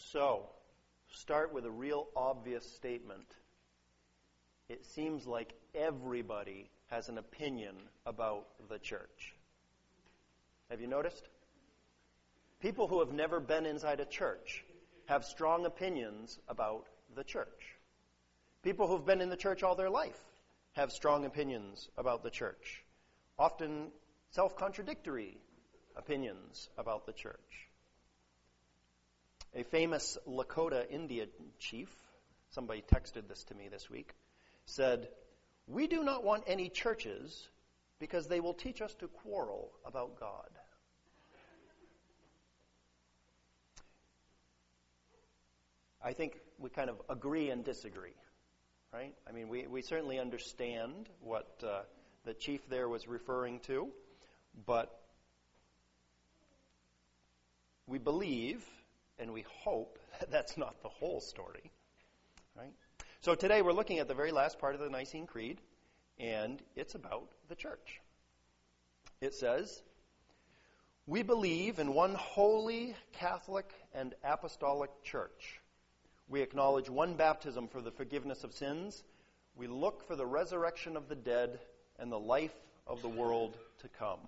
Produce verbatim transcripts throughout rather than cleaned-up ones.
So, start with a real obvious statement. It seems like everybody has an opinion about the church. Have you noticed? People who have never been inside a church have strong opinions about the church. People who've been in the church all their life have strong opinions about the church. Often self-contradictory opinions about the church. A famous Lakota Indian chief, somebody texted this to me this week, said, "We do not want any churches because they will teach us to quarrel about God." I think we kind of agree and disagree, right? I mean, we, we certainly understand what uh, the chief there was referring to, but we believe and we hope that that's not the whole story, right? So today we're looking at the very last part of the Nicene Creed, and it's about the church. It says, "We believe in one holy, Catholic, and apostolic church. We acknowledge one baptism for the forgiveness of sins. We look for the resurrection of the dead and the life of the world to come."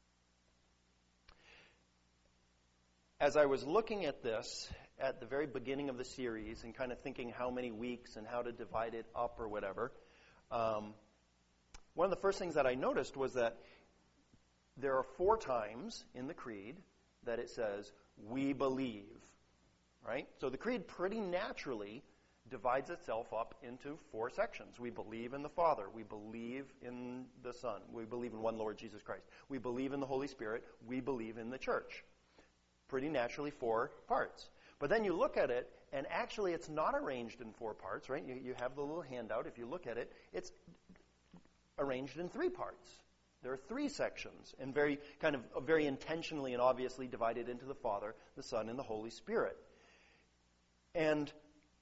As I was looking at this at the very beginning of the series and kind of thinking how many weeks and how to divide it up or whatever, um, one of the first things that I noticed was that there are four times in the Creed that it says, "We believe." Right? So the Creed pretty naturally divides itself up into four sections. We believe in the Father. We believe in the Son. We believe in one Lord Jesus Christ. We believe in the Holy Spirit. We believe in the church. Pretty naturally four parts. But then you look at it, and actually it's not arranged in four parts, right? You, you have the little handout. If you look at it, it's arranged in three parts. There are three sections, and very kind of very intentionally and obviously divided into the Father, the Son, and the Holy Spirit. And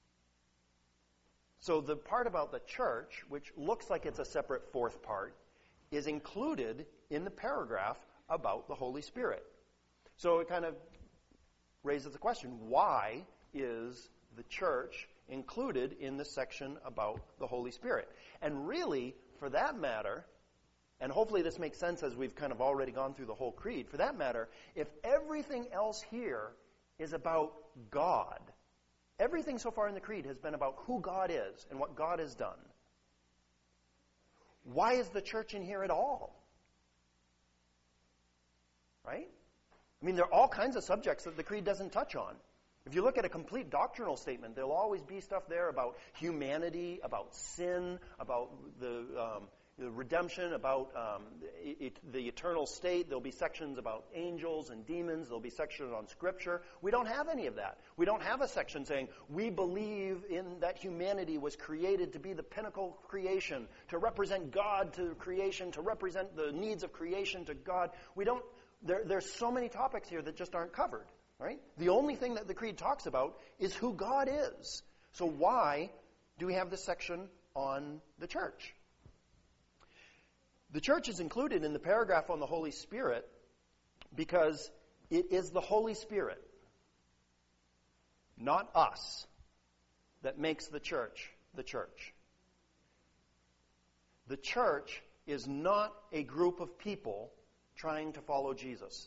so the part about the church, which looks like it's a separate fourth part, is included in the paragraph about the Holy Spirit. So it kind of raises the question, why is the church included in the section about the Holy Spirit? And really, for that matter, and hopefully this makes sense as we've kind of already gone through the whole creed, for that matter, if everything else here is about God, everything so far in the Creed has been about who God is and what God has done, why is the church in here at all? Right? I mean, there are all kinds of subjects that the Creed doesn't touch on. If you look at a complete doctrinal statement, there'll always be stuff there about humanity, about sin, about the, um, the redemption, about um, it, the eternal state. There'll be sections about angels and demons. There'll be sections on Scripture. We don't have any of that. We don't have a section saying, we believe in that humanity was created to be the pinnacle of creation, to represent God to creation, to represent the needs of creation to God. We don't. There, there's so many topics here that just aren't covered. Right? The only thing that the Creed talks about is who God is. So why do we have this section on the church? The church is included in the paragraph on the Holy Spirit because it is the Holy Spirit, not us, that makes the church the church. The church is not a group of people trying to follow Jesus.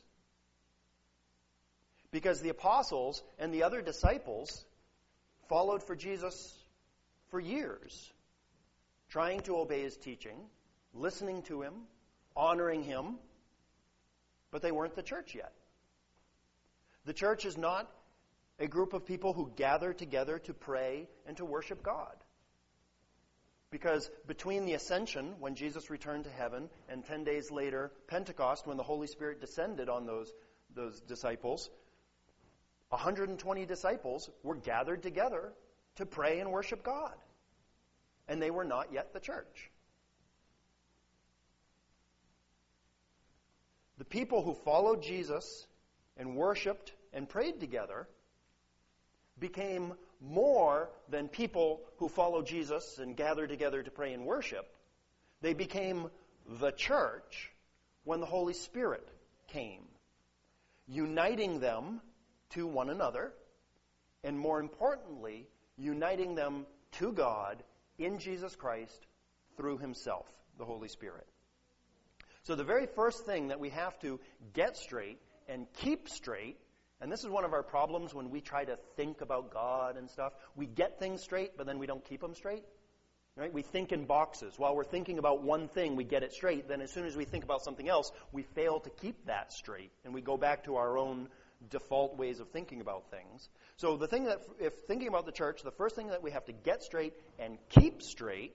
Because the apostles and the other disciples followed for Jesus for years, trying to obey his teaching, listening to him, honoring him, but they weren't the church yet. The church is not a group of people who gather together to pray and to worship God. Because between the ascension, when Jesus returned to heaven, and ten days later, Pentecost, when the Holy Spirit descended on those, those disciples, one hundred twenty disciples were gathered together to pray and worship God. And they were not yet the church. The people who followed Jesus and worshiped and prayed together became more than people who follow Jesus and gather together to pray and worship. They became the church when the Holy Spirit came, uniting them to one another and more importantly, uniting them to God in Jesus Christ through himself, the Holy Spirit. So the very first thing that we have to get straight and keep straight, and this is one of our problems when we try to think about God and stuff, we get things straight, but then we don't keep them straight. Right? We think in boxes. While we're thinking about one thing, we get it straight. Then as soon as we think about something else, we fail to keep that straight. And we go back to our own default ways of thinking about things. So the thing that, if thinking about the church, the first thing that we have to get straight and keep straight,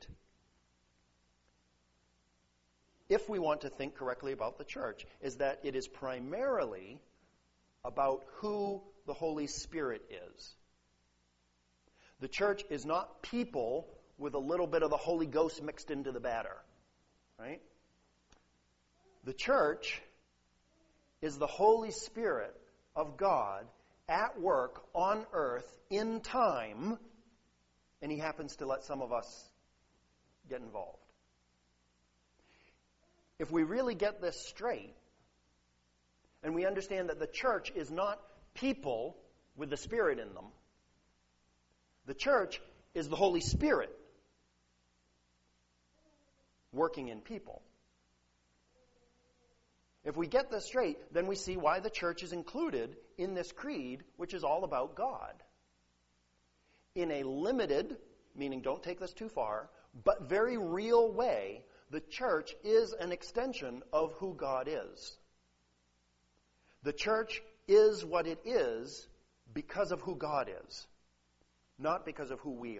if we want to think correctly about the church, is that it is primarily about who the Holy Spirit is. The church is not people with a little bit of the Holy Ghost mixed into the batter, right? The church is the Holy Spirit of God at work on earth in time, and he happens to let some of us get involved. If we really get this straight, and we understand that the church is not people with the Spirit in them, the church is the Holy Spirit working in people. If we get this straight, then we see why the church is included in this creed, which is all about God. In a limited, meaning don't take this too far, but very real way, the church is an extension of who God is. The church is what it is because of who God is, not because of who we are.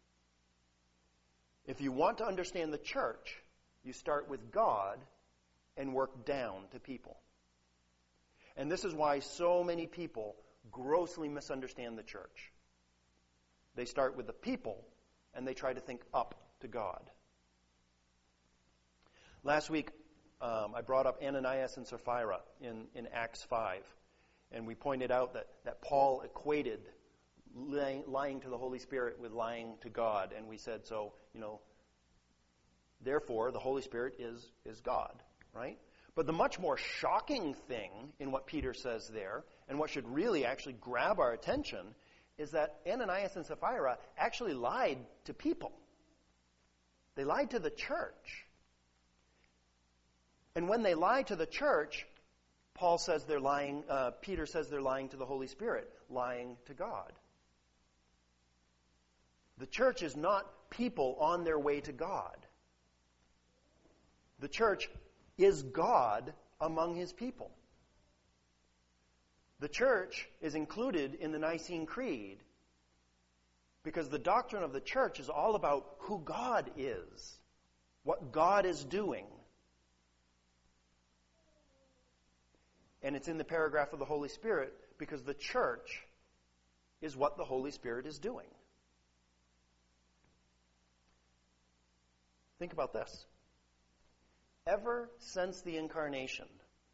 If you want to understand the church, you start with God and work down to people. And this is why so many people grossly misunderstand the church. They start with the people and they try to think up to God. Last week, um, I brought up Ananias and Sapphira in, in Acts five. And we pointed out that, that Paul equated lying, lying to the Holy Spirit with lying to God. And we said, so, you know, therefore, the Holy Spirit is, is God, right? But the much more shocking thing in what Peter says there, and what should really actually grab our attention, is that Ananias and Sapphira actually lied to people. They lied to the church. And when they lie to the church, Paul says they're lying, uh, Peter says they're lying to the Holy Spirit, lying to God. The church is not people on their way to God. The church is God among his people. The church is included in the Nicene Creed because the doctrine of the church is all about who God is, what God is doing. And it's in the paragraph of the Holy Spirit because the church is what the Holy Spirit is doing. Think about this. Ever since the incarnation,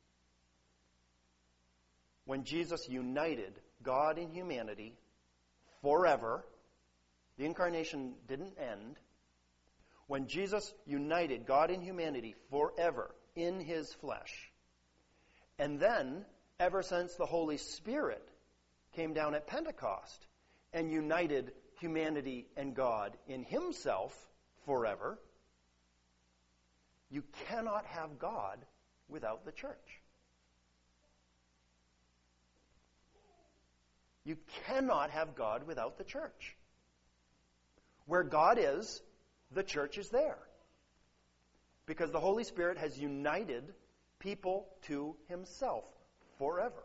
when Jesus united God and humanity forever, the incarnation didn't end. When Jesus united God and humanity forever in his flesh, and then, ever since the Holy Spirit came down at Pentecost and united humanity and God in himself forever, you cannot have God without the church. You cannot have God without the church. Where God is, the church is there. Because the Holy Spirit has united people to himself forever.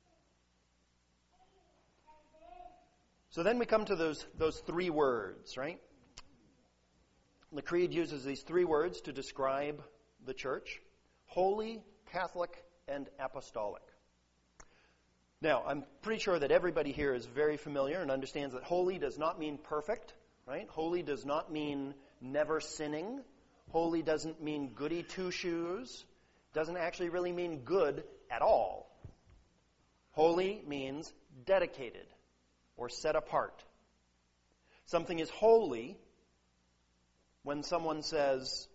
So then we come to those, those three words, right? The Creed uses these three words to describe the church: holy, Catholic, and apostolic. Now, I'm pretty sure that everybody here is very familiar and understands that holy does not mean perfect, right? Holy does not mean never sinning. Holy doesn't mean goody two-shoes. Doesn't actually really mean good at all. Holy means dedicated or set apart. Something is holy when someone says,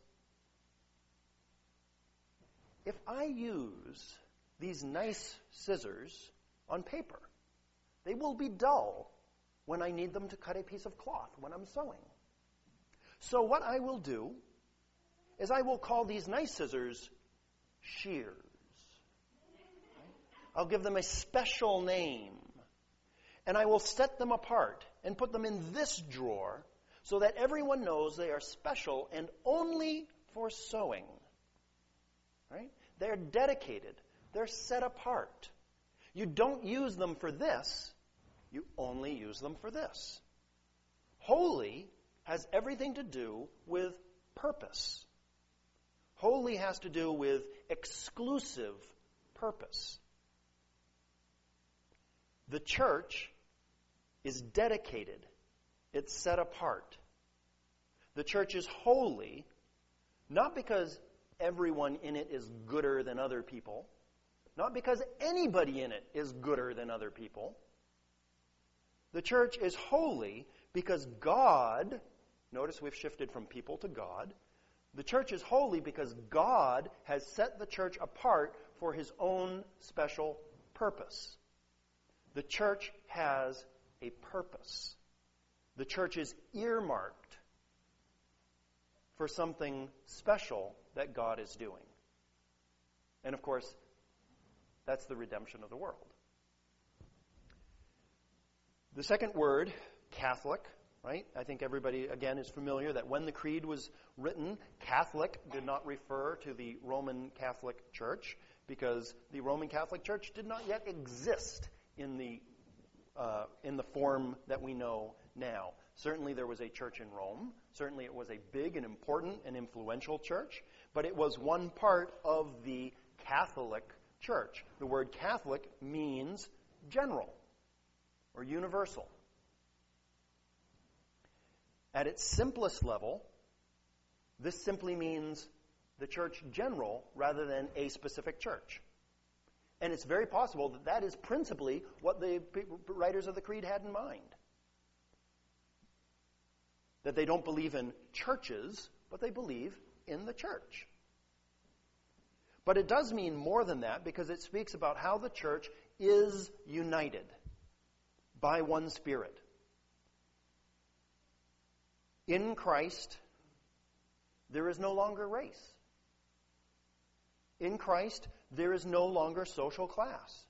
if I use these nice scissors on paper, they will be dull when I need them to cut a piece of cloth when I'm sewing. So what I will do is I will call these nice scissors shears. I'll give them a special name. And I will set them apart and put them in this drawer so that everyone knows they are special and only for sewing. Right? They're dedicated. They're set apart. You don't use them for this. You only use them for this. Holy has everything to do with purpose. Holy has to do with exclusive purpose. The church is dedicated. It's set apart. The church is holy, not because everyone in it is gooder than other people, not because anybody in it is gooder than other people. The church is holy because God, notice we've shifted from people to God. The church is holy because God has set the church apart for his own special purpose. The church has a purpose. The church is earmarked for something special that God is doing. And of course, that's the redemption of the world. The second word, Catholic, right? I think everybody, again, is familiar that when the creed was written, Catholic did not refer to the Roman Catholic Church because the Roman Catholic Church did not yet exist in the uh, in the form that we know now. Certainly there was a church in Rome. Certainly it was a big and important and influential church, but it was one part of the Catholic Church. The word Catholic means general or universal. At its simplest level, this simply means the church general rather than a specific church. And it's very possible that that is principally what the writers of the Creed had in mind. That they don't believe in churches, but they believe in the church. But it does mean more than that because it speaks about how the church is united by one Spirit. In Christ, there is no longer race. In Christ, there is no longer social class.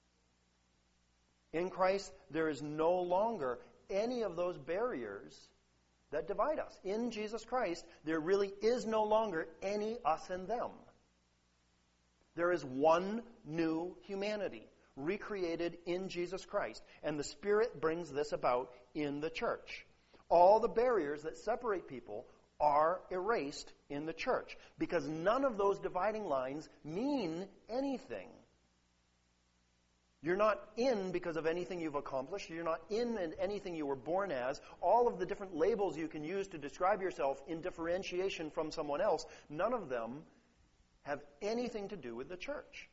In Christ, there is no longer any of those barriers that divide us. In Jesus Christ, there really is no longer any us and them. There is one new humanity, recreated in Jesus Christ. And the Spirit brings this about in the church. All the barriers that separate people are erased in the church because none of those dividing lines mean anything. You're not in because of anything you've accomplished. You're not in anything you were born as. All of the different labels you can use to describe yourself in differentiation from someone else, none of them have anything to do with the church.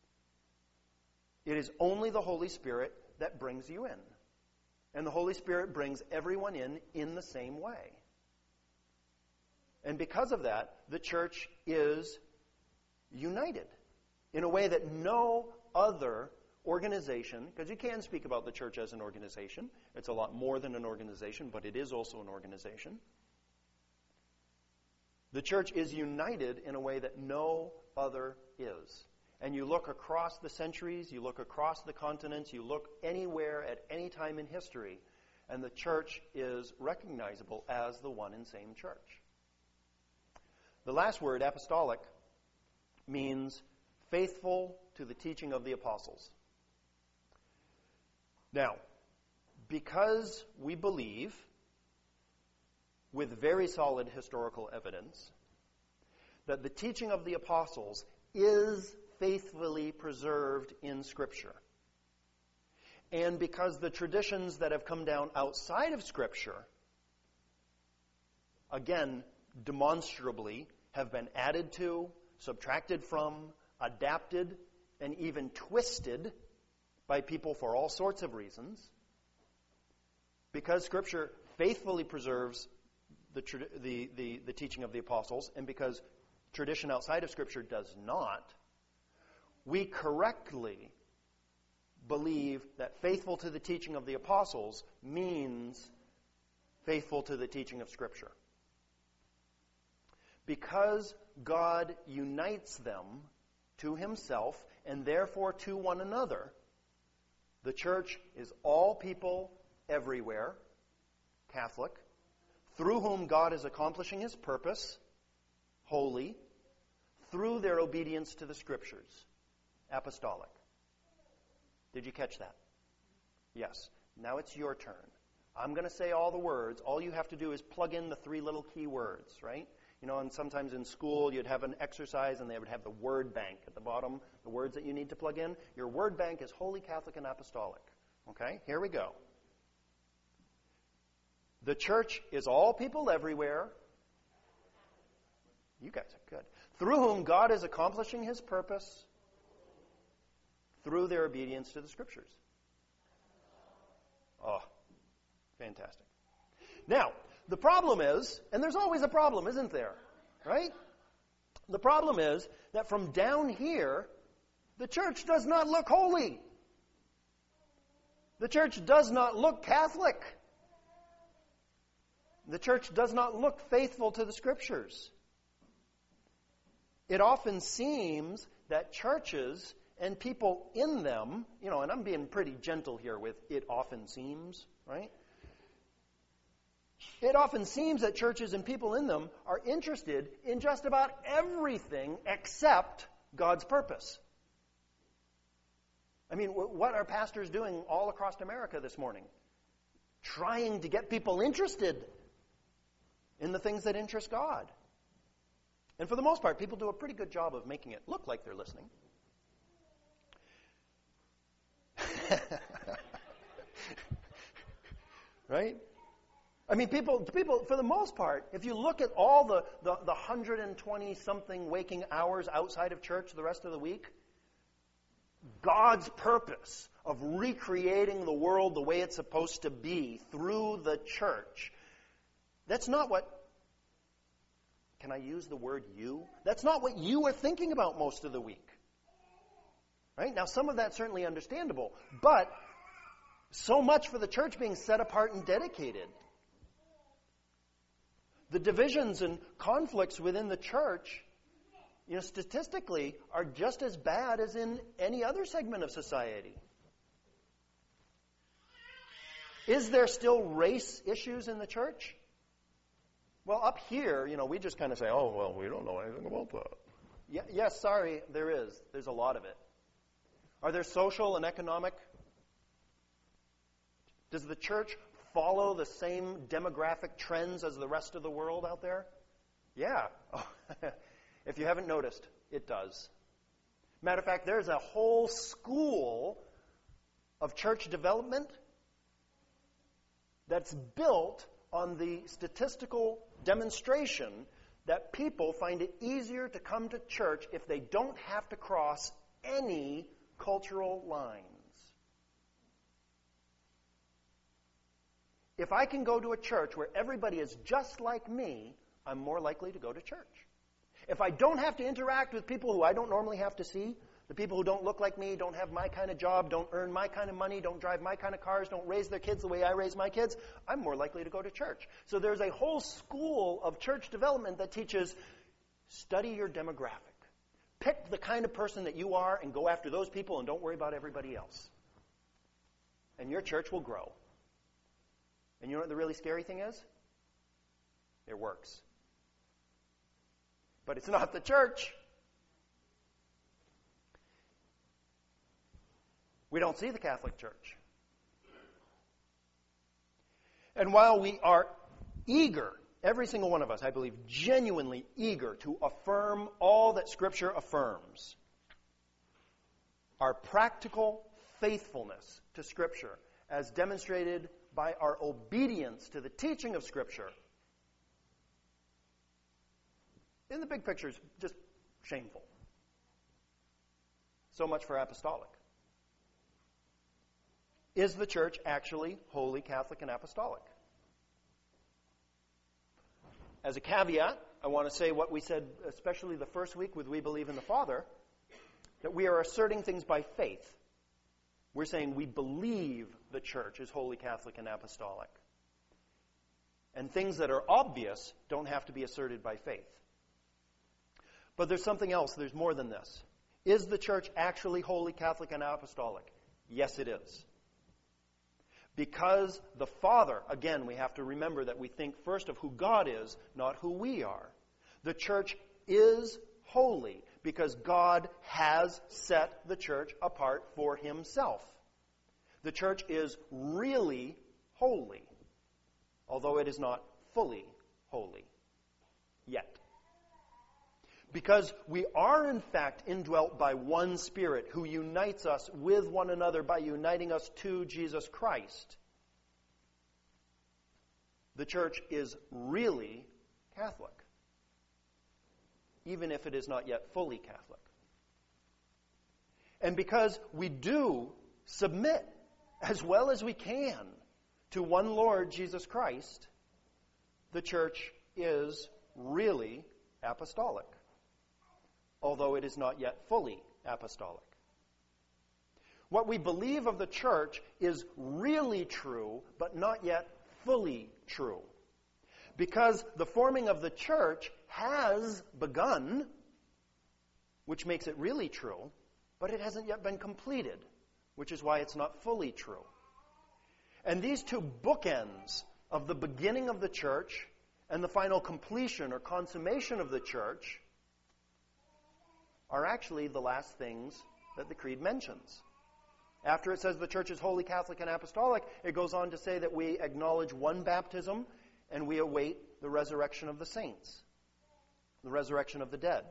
It is only the Holy Spirit that brings you in. And the Holy Spirit brings everyone in in the same way. And because of that, the church is united in a way that no other organization, because you can speak about the church as an organization. It's a lot more than an organization, but it is also an organization. The church is united in a way that no other is. And you look across the centuries, you look across the continents, you look anywhere at any time in history, and the church is recognizable as the one and same church. The last word, apostolic, means faithful to the teaching of the apostles. Now, because we believe, with very solid historical evidence, that the teaching of the apostles is faithfully preserved in Scripture, and because the traditions that have come down outside of Scripture, again, demonstrably, have been added to, subtracted from, adapted, and even twisted by people for all sorts of reasons, because Scripture faithfully preserves the, the, the, the teaching of the apostles, and because tradition outside of Scripture does not, we correctly believe that faithful to the teaching of the apostles means faithful to the teaching of Scripture. Because God unites them to himself and therefore to one another, the church is all people everywhere, Catholic, through whom God is accomplishing his purpose, holy, through their obedience to the Scriptures, apostolic. Did you catch that? Yes. Now it's your turn. I'm going to say all the words. All you have to do is plug in the three little key words, right? You know, and sometimes in school you'd have an exercise and they would have the word bank at the bottom, the words that you need to plug in. Your word bank is Holy, Catholic, and Apostolic. Okay? Here we go. The church is all people everywhere. You guys are good. Through whom God is accomplishing his purpose through their obedience to the Scriptures. Oh, fantastic. Now, the problem is, and there's always a problem, isn't there? Right? The problem is that from down here, the church does not look holy. The church does not look Catholic. The church does not look faithful to the Scriptures. It often seems that churches and people in them, you know, and I'm being pretty gentle here with it often seems, right? It often seems that churches and people in them are interested in just about everything except God's purpose. I mean, what are pastors doing all across America this morning? Trying to get people interested in the things that interest God. And for the most part, people do a pretty good job of making it look like they're listening. Right? I mean, people, people, for the most part, if you look at all the, the, the one hundred twenty-something waking hours outside of church the rest of the week, God's purpose of recreating the world the way it's supposed to be through the church, that's not what, can I use the word you? That's not what you are thinking about most of the week. Right? Now, some of that's certainly understandable, but so much for the church being set apart and dedicated. The divisions and conflicts within the church, you know, statistically, are just as bad as in any other segment of society. Is there still race issues in the church? Well, up here, you know, we just kind of say, oh, well, we don't know anything about that. Yeah, yes, sorry, there is. There's a lot of it. Are there social and economic? Does the church follow the same demographic trends as the rest of the world out there? Yeah. If you haven't noticed, it does. Matter of fact, there's a whole school of church development that's built on the statistical demonstration that people find it easier to come to church if they don't have to cross any cultural lines. If I can go to a church where everybody is just like me, I'm more likely to go to church. If I don't have to interact with people who I don't normally have to see, the people who don't look like me, don't have my kind of job, don't earn my kind of money, don't drive my kind of cars, don't raise their kids the way I raise my kids, I'm more likely to go to church. So there's a whole school of church development that teaches, study your demographic. Pick the kind of person that you are and go after those people and don't worry about everybody else. And your church will grow. And you know what the really scary thing is? It works. But it's not the church. We don't see the Catholic Church. And while we are eager, every single one of us, I believe, genuinely eager to affirm all that Scripture affirms, our practical faithfulness to Scripture, as demonstrated by our obedience to the teaching of Scripture, in the big picture, is just shameful. So much for apostolic. Is the church actually holy, Catholic, and apostolic? As a caveat, I want to say what we said, especially the first week with We Believe in the Father, that we are asserting things by faith. We're saying we believe the church is holy, Catholic, and apostolic. And things that are obvious don't have to be asserted by faith. But there's something else. There's more than this. Is the church actually holy, Catholic, and apostolic? Yes, it is. Because the Father, again, we have to remember that we think first of who God is, not who we are. The church is holy because God has set the church apart for himself. The church is really holy, although it is not fully holy yet. Because we are in fact indwelt by one Spirit who unites us with one another by uniting us to Jesus Christ. The church is really Catholic, even if it is not yet fully Catholic. And because we do submit as well as we can to one Lord Jesus Christ, the church is really apostolic, although it is not yet fully apostolic. What we believe of the church is really true, but not yet fully true. Because the forming of the church has begun, which makes it really true, but it hasn't yet been completed, which is why it's not fully true. And these two bookends of the beginning of the church and the final completion or consummation of the church are actually the last things that the Creed mentions. After it says the church is holy, Catholic, and apostolic, it goes on to say that we acknowledge one baptism and we await the resurrection of the saints, the resurrection of the dead.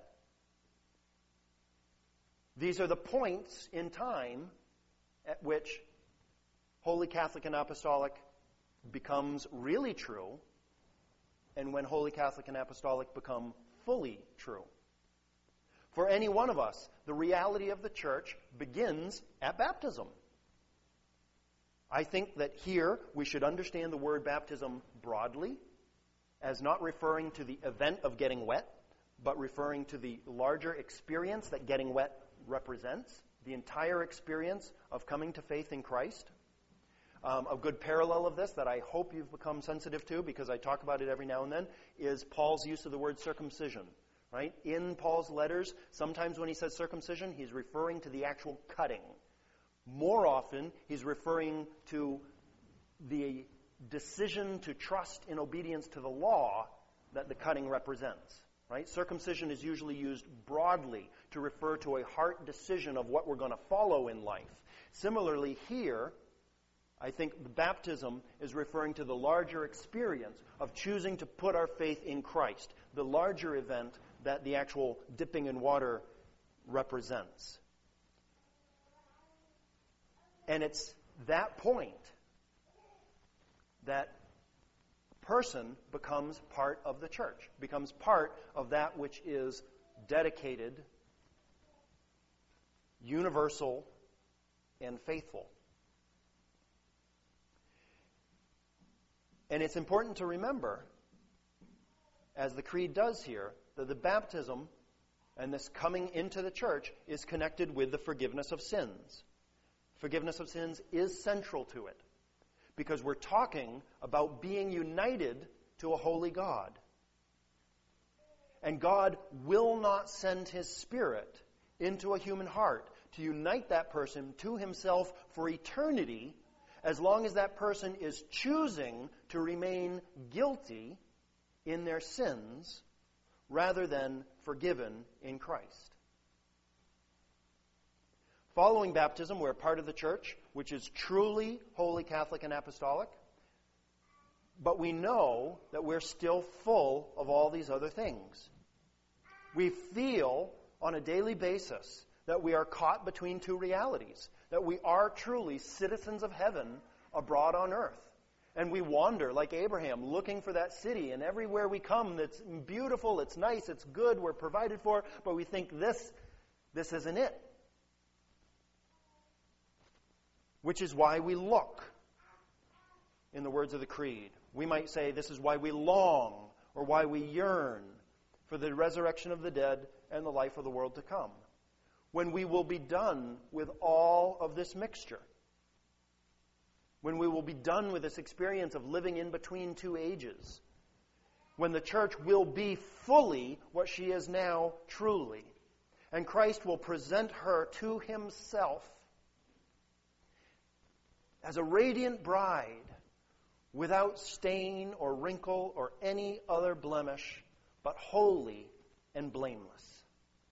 These are the points in time at which holy, Catholic, and apostolic becomes really true, and when holy, Catholic, and apostolic become fully true. For any one of us, the reality of the church begins at baptism. I think that here we should understand the word baptism broadly as not referring to the event of getting wet, but referring to the larger experience that getting wet represents, the entire experience of coming to faith in Christ. Um, a good parallel of this that I hope you've become sensitive to, because I talk about it every now and then, is Paul's use of the word circumcision. Right? In Paul's letters, sometimes when he says circumcision, he's referring to the actual cutting. More often, he's referring to the decision to trust in obedience to the law that the cutting represents. Right? Circumcision is usually used broadly to refer to a heart decision of what we're going to follow in life. Similarly, here, I think the baptism is referring to the larger experience of choosing to put our faith in Christ, the larger event that the actual dipping in water represents. And it's that point that person becomes part of the church, becomes part of that which is dedicated, universal, and faithful. And it's important to remember, as the Creed does here, that the baptism and this coming into the church is connected with the forgiveness of sins. Forgiveness of sins is central to it, because we're talking about being united to a holy God. And God will not send His Spirit into a human heart to unite that person to Himself for eternity as long as that person is choosing to remain guilty in their sins rather than forgiven in Christ. Following baptism, we're a part of the church, which is truly holy, Catholic, and apostolic. But we know that we're still full of all these other things. We feel on a daily basis that we are caught between two realities, that we are truly citizens of heaven abroad on earth. And we wander like Abraham, looking for that city, and everywhere we come, that's beautiful, it's nice, it's good, we're provided for, but we think this, this isn't it. Which is why we look, in the words of the Creed. We might say this is why we long, or why we yearn for the resurrection of the dead and the life of the world to come, when we will be done with all of this mixture. when we will be done with this experience of living in between two ages, when the church will be fully what she is now truly, and Christ will present her to himself as a radiant bride, without stain or wrinkle or any other blemish, but holy and blameless.